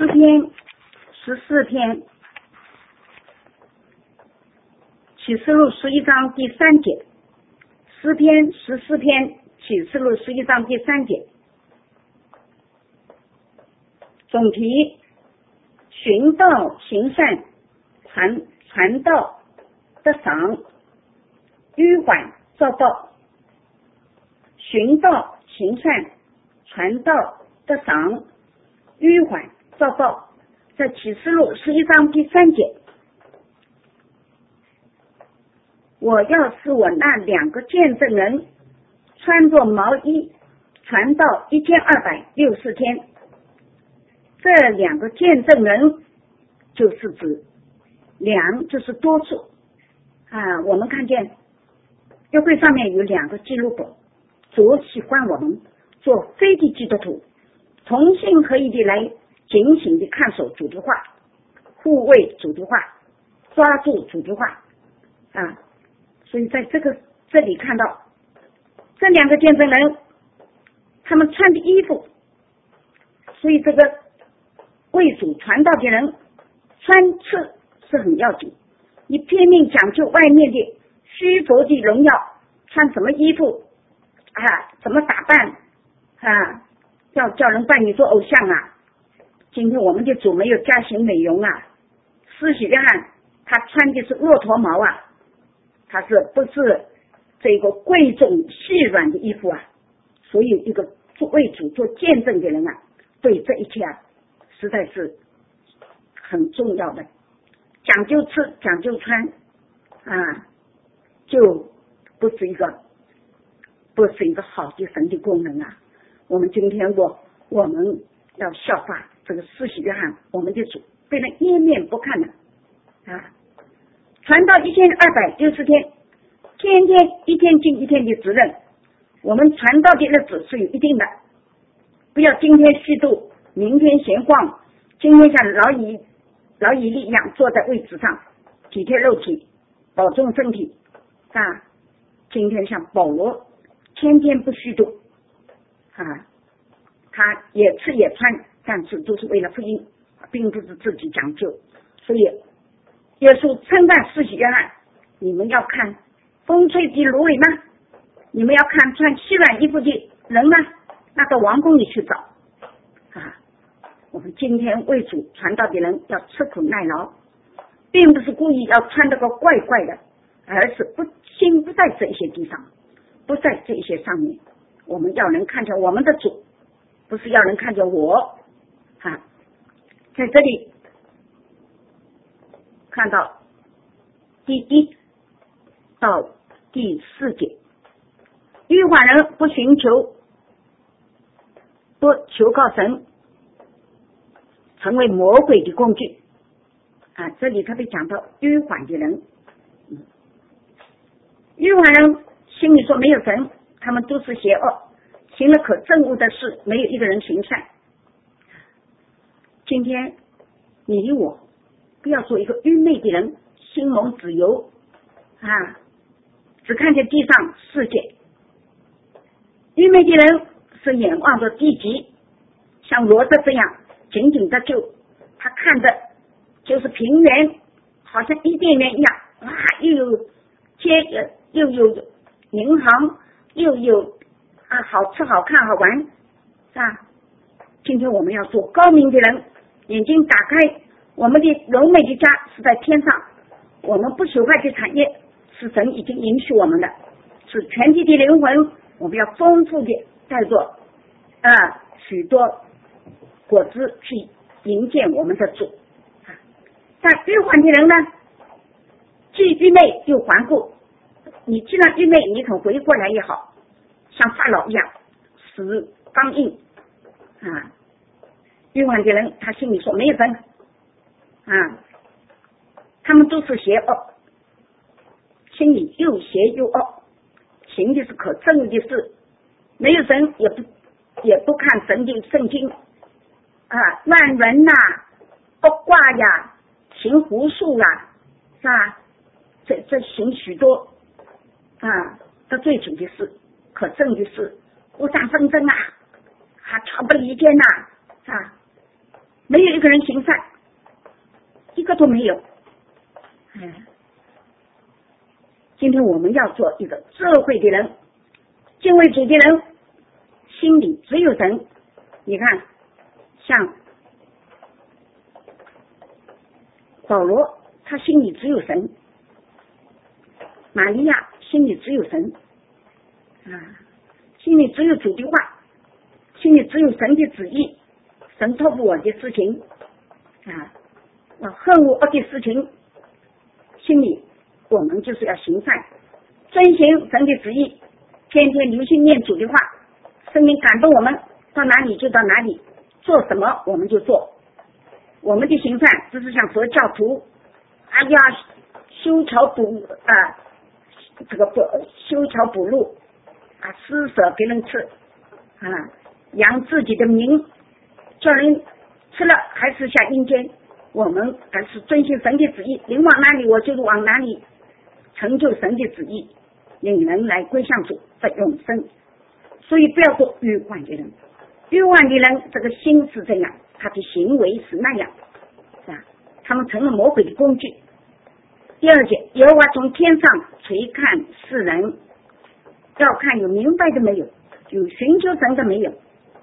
诗篇14篇，启示录11章第3节。诗篇14篇，启示录11章第3节。总题：寻道行善，传道得赏，迂缓造报。寻道行善，传道得赏，迂缓造报。在启示录11章第3节。我要使我那2个见证人穿着毛衣传道1260天。这2个见证人就是指2就是多数我们看见约柜上面有2个记录本，主喜欢我们做非的基督徒同心合意的来警醒的看守主的话，护卫主的话，抓住主的话所以在这里看到这2个见证人他们穿的衣服，所以这个为主传道的人穿刺是很要紧。你拼命讲究外面的虚着的荣耀，穿什么衣服怎么打扮要叫人拜你做偶像今天我们的主没有加行美容施洗约翰他穿的是骆驼毛他是不是这个贵重细软的衣服所以一个为主做见证的人对这一切实在是很重要的。讲究吃讲究穿就不是一个好的神的功能我们今天我们要效法这个施洗约翰，我们的主被人湮灭不看了传到1260天，天天一天尽一天的责任。我们传道的日子是有一定的，不要今天虚度，明天闲晃，今天像老以利一样坐在位置上，体贴肉体，保重身体今天像保罗天天不虚度他也吃也穿，但是都是为了福音，并不是自己讲究。所以耶稣称赞施洗约翰，你们要看风吹的芦苇吗？你们要看穿细软衣服的人吗？那到王宫里去找我们今天为主传道的人要吃苦耐劳，并不是故意要穿得个怪怪的，而是心不在这些地方，不在这些上面。我们要能看见我们的主，不是要能看见我在这里看到第1到第4节，迂缓人不寻求，不求告神，成为魔鬼的工具这里特别讲到迂缓的人迂缓人心里说没有神，他们都是邪恶，行了可憎恶的事，没有一个人行善。今天你我不要做一个愚昧的人，心蒙脂油只看见地上世界。愚昧的人是眼望着地极，像罗德这样紧紧的他看的就是平原，好像伊甸园一样又有街又有银行，又有好吃好看好玩今天我们要做高明的人，眼睛打开，我们的柔美的家是在天上，我们不朽坏的产业是神已经允许我们的，是全体的灵魂，我们要丰富的带着许多果子去迎接我们的主但愚缓的人呢，既愚昧又顽固。你既然愚昧，你肯回过来也好，像法老一样死刚硬愚缓的人他心里说没有神他们都是邪恶，心里又邪又恶，行的是可憎恶的事，没有神也不看神的圣经乱伦卜卦行狐术这行许多得罪主的事，可憎的事，无上纷争挑拨离间没有一个人行善，一个都没有。今天我们要做一个智慧的人，敬畏主的人，心里只有神。你看，像保罗，他心里只有神；玛利亚心里只有神，心里只有主的话，心里只有神的旨意，神托付我的事情恨恶恶的事情，心里我们就是要行善，遵行神的旨意，天天留心念主的话，圣灵感动我们，到哪里就到哪里，做什么我们就做。我们的行善只是像佛教徒要修桥补修桥补路施舍给人吃扬自己的名，叫人吃了还是下阴间。我们还是遵循神的旨意，人往哪里我就往哪里，成就神的旨意，令人来归向主的永生。所以不要做欲望的人，欲望的人这个心是这样，他的行为是那样他们成了魔鬼的工具。第二节，耶和华从天上垂看世人，要看有明白的没有，有寻求神的没有。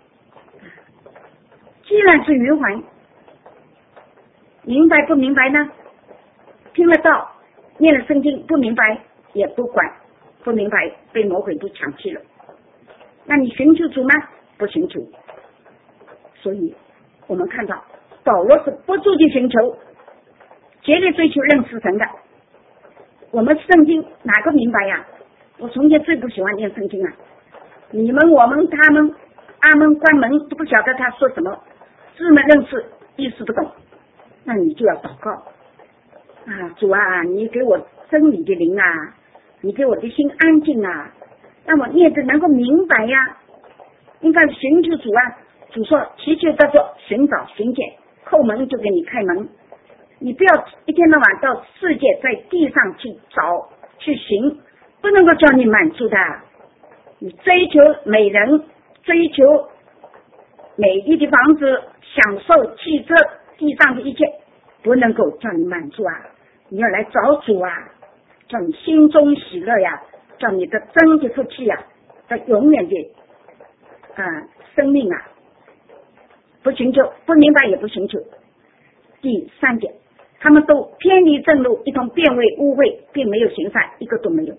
既然是愚顽，明白不明白呢？听了道，念了圣经，不明白也不管，不明白被魔鬼都抢去了。那你寻求主吗？不寻求。所以我们看到保罗是不住的寻求，竭力追求认识神的。我们圣经哪个明白呀？我从前最不喜欢念圣经你们我们他们阿门关门都不晓得他说什么，字门认识意思不懂，那你就要祷告主你给我真理的灵你给我的心安静让我念得能够明白应该寻求主主说祈求得着，寻找寻见，叩门就给你开门。你不要一天到晚到世界在地上去找去寻，不能够叫你满足的。你追求美人，追求美丽的房子，享受汽车，地上的一切不能够叫你满足你要来找主叫你心中喜乐叫你的真的福气在永远的生命不寻求，不明白也不寻求。第三点，他们都偏离正路，一同变为污秽，并没有行善，一个都没有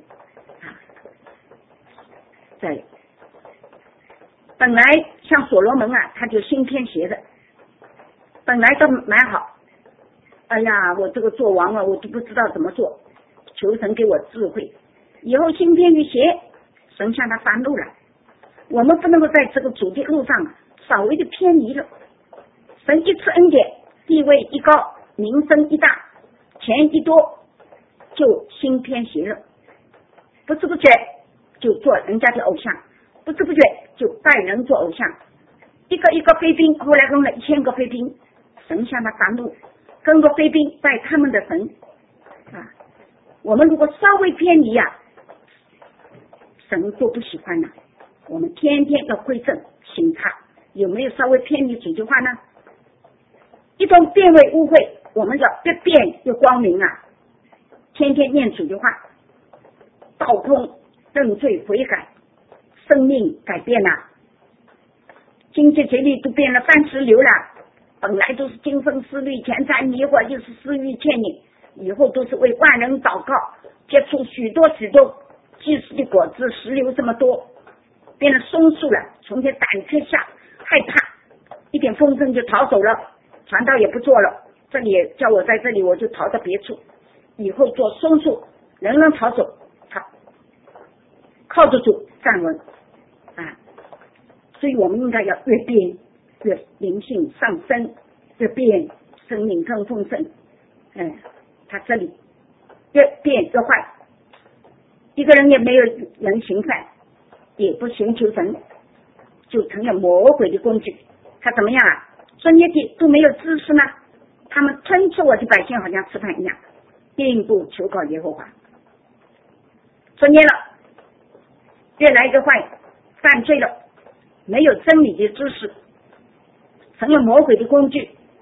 对，本来像所罗门他就心偏邪的，本来都蛮好，哎呀我这个做王了，我都不知道怎么做，求神给我智慧，以后心偏于邪，神向他发怒了。我们不能够在这个主的路上稍微的偏离了，神一次恩典，地位一高，名声一大，钱一多，就心偏邪了，不知不觉就做人家的偶像，不知不觉就拜人做偶像，一个一个妃嫔，后来弄了1000个妃嫔，神向他发怒，跟个妃嫔拜他们的神我们如果稍微偏离神都不喜欢我们天天要归正省察，有没有稍微偏离主的话呢？一同变为污秽，我们要越变越光明天天念主的话，倒空认罪悔改，生命改变经济节律都变了30流了，本来都是今生思虑钱财迷惑，又是私欲牵引，以后都是为万人祷告，结出许多许多祭司的果子，石榴这么多，变得松树了，从前胆怯下害怕，一点风声就逃走了，传道也不做了，这里叫我在这里我就逃到别处，以后做松树，人人逃走，他靠着主站稳所以我们应该要越变越灵性上升，越变生命更丰盛他这里越变越坏，一个人也没有人行善，也不寻求神，就成了魔鬼的工具。他怎么样专业的都没有知识呢，他们吞吃我的百姓好像吃饭一样，并不求告耶和华。专业了，越来越坏，犯罪了，没有真理的知识，成了魔鬼的工具，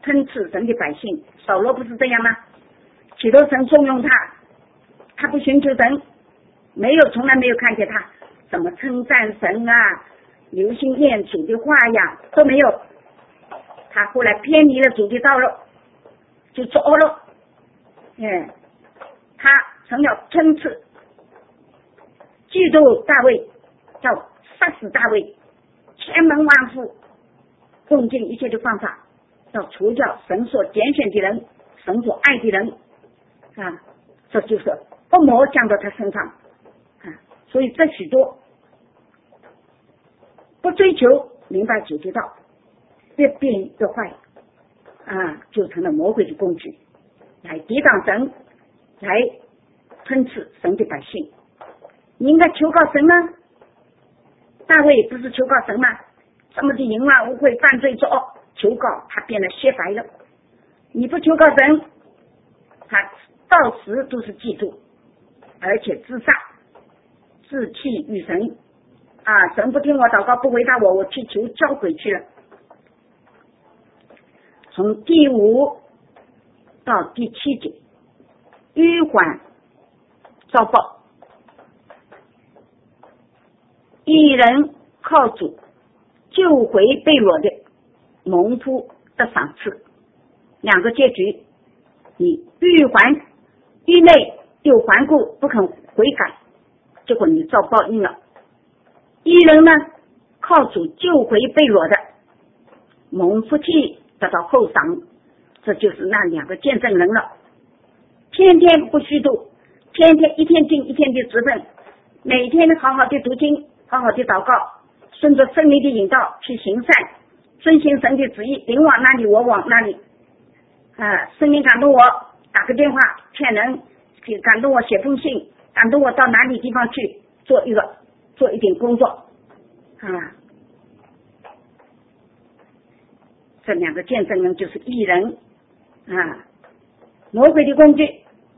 称斥神的百姓。扫罗不是这样吗？许多神重用他，他不寻求神，从来没有看见他怎么称赞神啊，留心念主的话呀，都没有。他后来偏离了主的道路，就作恶了。他成了称斥，嫉妒大卫，要杀死大卫，千门万户，用尽一切的方法，要除掉神所拣选的人，神所爱的人啊，这就是恶魔降到他身上啊。所以这许多不追求明白主的道，越变越坏啊，就成了魔鬼的工具，来抵挡神，来吞噬神的百姓。你应该求告神吗？大卫不是求告神吗？这么的淫乱污秽犯罪作恶，求告他变得雪白了。你不求告神，他到时都是嫉妒，而且自杀，自弃于神啊！神不听我祷告，不回答我，我去求交鬼去了。从第5到第7节，迂缓遭报，一人靠主救回被掳的，蒙福的赏赐。两个结局，你欲还欲内又顽固不肯悔改，结果你遭报应了。一人呢，靠主救回被掳的，蒙福气得到后赏，这就是那两个见证人了。天天不虚度，天天一天尽一天的职分，每天好好的读经，好好的祷告，顺着圣灵的引导去行善，遵行神的旨意，灵往哪里我往哪里啊！圣灵感动我打个电话骗人，感动我写封信，感动我到哪里地方去做一点工作啊！这两个见证人就是义人啊，魔鬼的工具。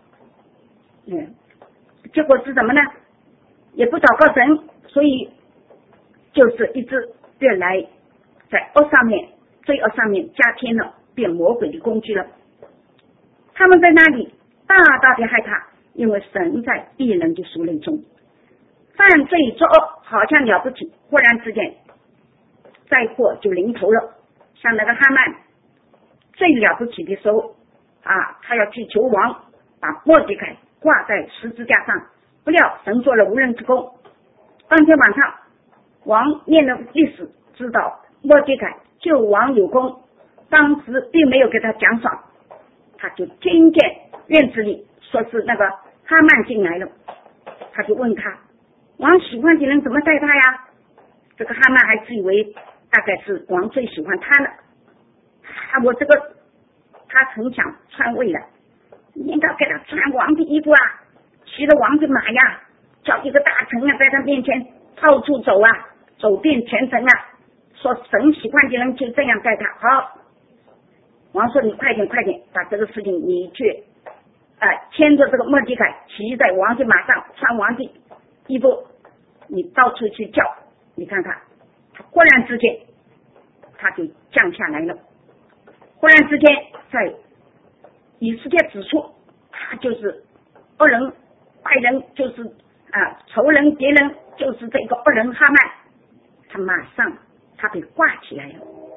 结果是什么呢？也不祷告神，所以就是一直越来在恶上面、罪恶上面加添了，变魔鬼的工具了。他们在那里大大的害怕，因为神在义人的属灵中。犯罪作恶好像了不起，忽然之间灾祸就临头了。像那个哈曼最了不起的时候啊，他要去求王把末底改挂在十字架上，不料神做了无人之功。当天晚上王念了历史，知道末底改救王有功，当时并没有给他奖赏，他就听见院子里说是那个哈曼进来了，他就问他，王喜欢的人怎么待他呀？这个哈曼还自以为大概是王最喜欢他了我这个他很想篡位了，你应该给他穿王的衣服啊，骑着王的马呀，叫一个大臣啊在他面前到处走啊，走遍全城啊，说神喜欢的人就这样待他。好，王说你快点把这个事情你去牵着这个末底改骑在王的马上，穿王的衣服，你到处去叫。你看看他忽然之间他就降下来了，忽然之间在以色列指出他就是恶人坏人，就是仇人敌人，就是这个恶人哈曼。他马上他被挂起来了。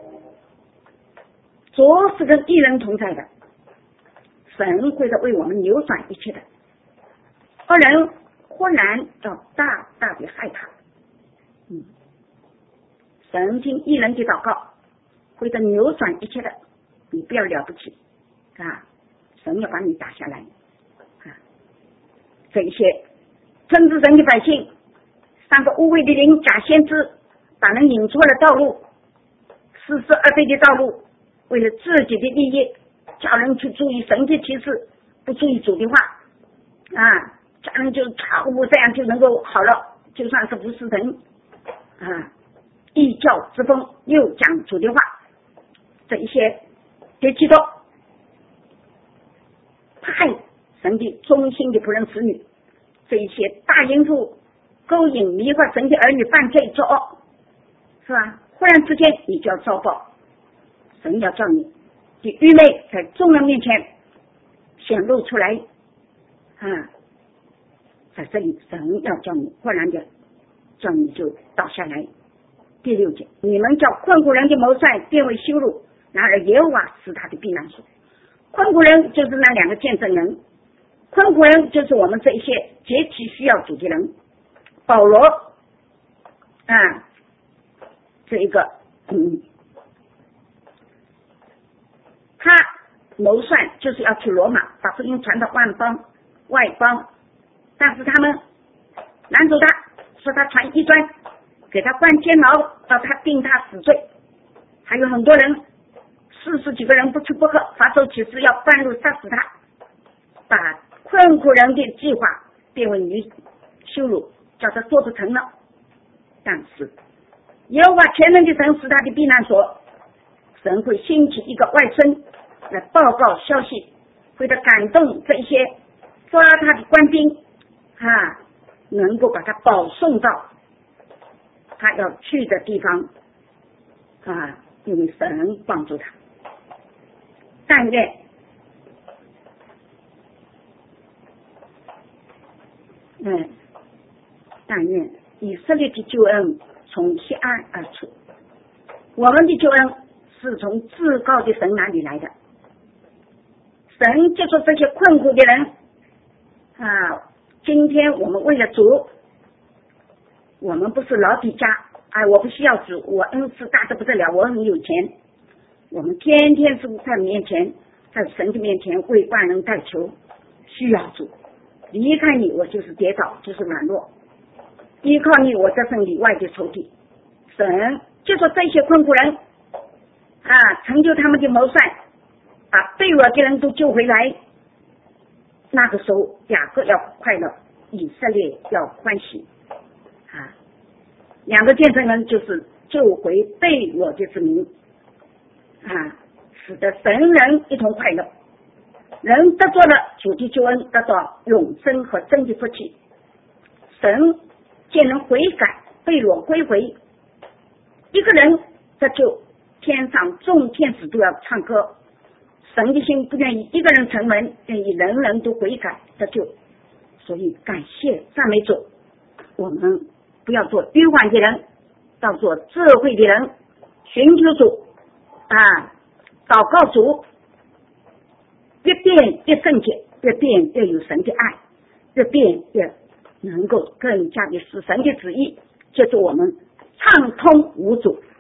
主是跟义人同在的，神会在为我们扭转一切的。恶人忽然要大大的害怕，神听义人的祷告，会在扭转一切的。你不要了不起神要把你打下来这一些政治神的百姓，三个污秽的灵假先知，把人引错了道路，似是而非的道路，为了自己的利益，叫人去注意神的启示，不注意主的话叫人就这样就能够好了，就算是不是神异教之风，又讲主的话，这一些别基督害神的忠心的仆人子女，这一些大淫妇勾引迷惑神的儿女犯罪作恶，是吧？忽然之间你就要遭报，神要叫你的愚昧在众人面前显露出来在这里神要叫你忽然的叫你就倒下来。第6节，你们叫困苦人的谋算变为羞辱，然而耶和华是他的避难所。困苦人就是那2个见证人，困苦人就是我们这一些极其需要主的人。保罗这一个他谋算就是要去罗马把福音传到外邦，但是他们拦住他，说他传异端，给他关监牢，到他定他死罪。还有很多人40几个人不吃不喝，发咒起誓要半路杀死他，把困苦人的计划变为羞辱，叫他做不成了。但是耶和华全能的神是他的避难所，神会兴起一个外孙来报告消息，为了感动这些抓他的官兵能够把他保送到他要去的地方因为神帮助他。但愿以色列的救恩从西安而出，我们的救恩是从至高的神那里来的。神接触这些困苦的人今天我们为了主，我们不是老底家我不需要主，我恩赐大得不得了，我很有钱。我们天天是在面前，在神的面前为万人代求，需要主。离开你我就是跌倒，就是软弱，依靠你我得胜里外的仇敌。神就说这些困苦人成就他们的谋算，把被掳的人都救回来。那个时候雅各要快乐，以色列要欢喜2个见证人就是救回被掳的子民使得神人一同快乐。人得着了主的救恩，得到永生和真的福气。神见人悔改，被掳归回，一个人得救，天上众天使都要唱歌。神的心不愿意一个人成门，愿意人人都悔改得救。所以感谢赞美主，我们不要做愚顽的人，要做智慧的人，寻求主祷告主，越变越圣洁，越变越有神的爱，越变越能够更加的使神的旨意借助我们畅通无阻。